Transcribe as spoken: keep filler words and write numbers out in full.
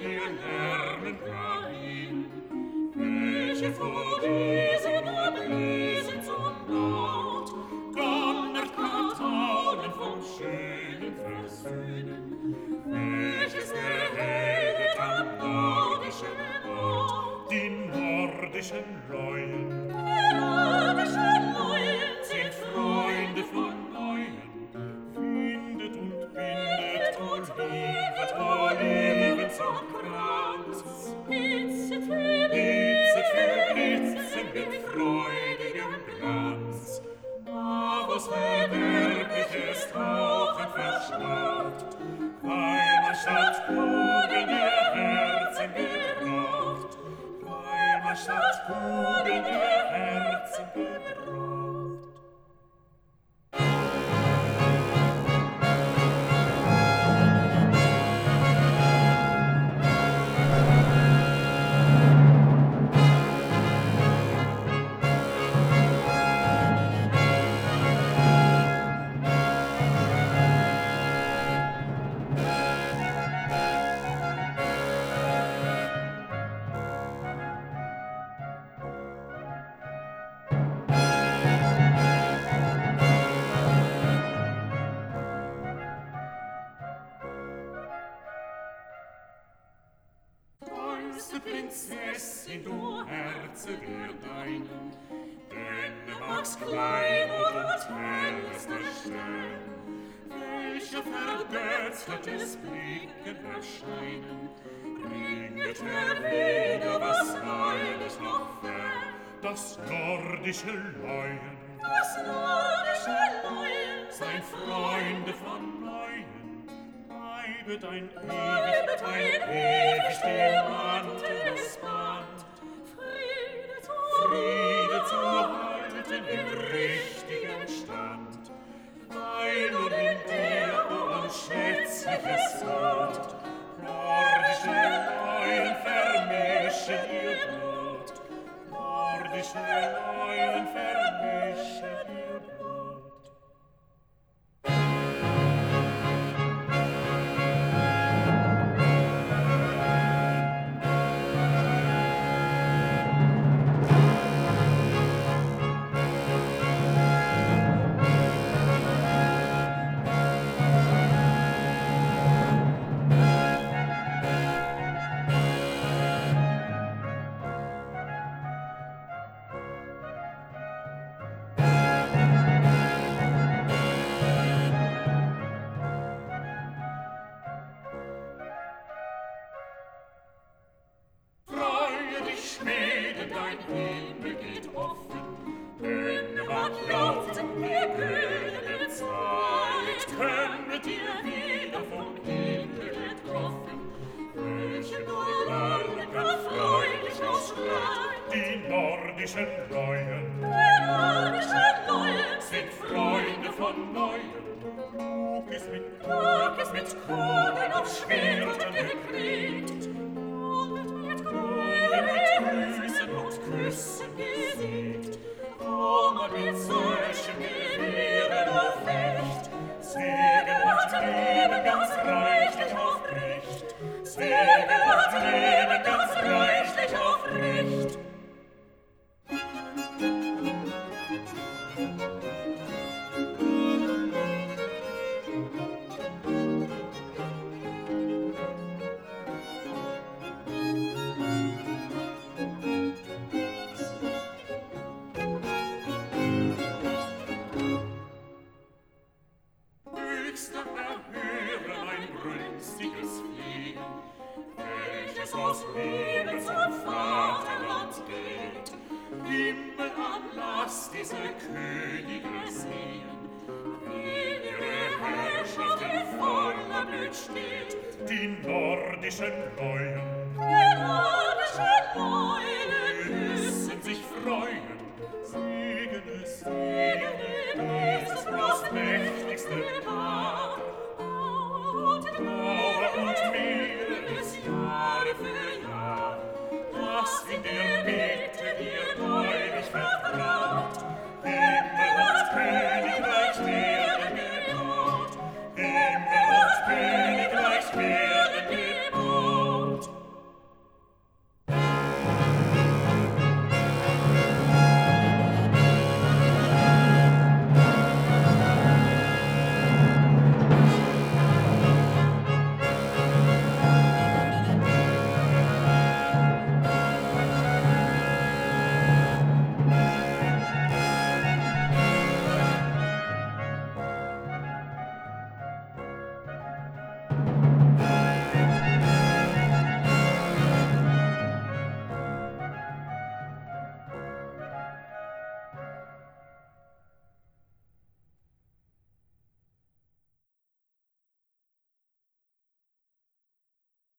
wir lernen dahin, welche vor diesem Ablesen zum Laut, donnert Kartaunen vom schönen Versöhnen, welches erhedet am nordischen Ort. Die nordischen Leuen, die nordischen Leuen sind Freunde von Neuen, findet und bindet und liebet, o liebet zum Kranz. Blitzet für Blitzet für Blitzen mit freudigem Glanz. Da was verderblich ist, Haufen verschlagt, weil man statt Kugeln ihr Herzen gebraucht, weil man statt Kugeln ihr Herzen gebraucht. Prinzessin, du Herze der Deinen, denn du magst klein und hellster Stern, welcher vergöttertes Blicken erscheinen, bringet herwieder, was eilig noch fern. Das nordische Leuen, das nordische Leuen, sein Freunde von Neuen, bleibet ein ewig, ein ewig demanntes Band. Friede zu Friede zu halten im richtigen Stand, weil nun in dir, o unschätzliches Gut, nordische Leuen vermischen ihr Blut, nordische Leuen vermischen ihr Blut. Segen, dieses bloß mächtigste Paar,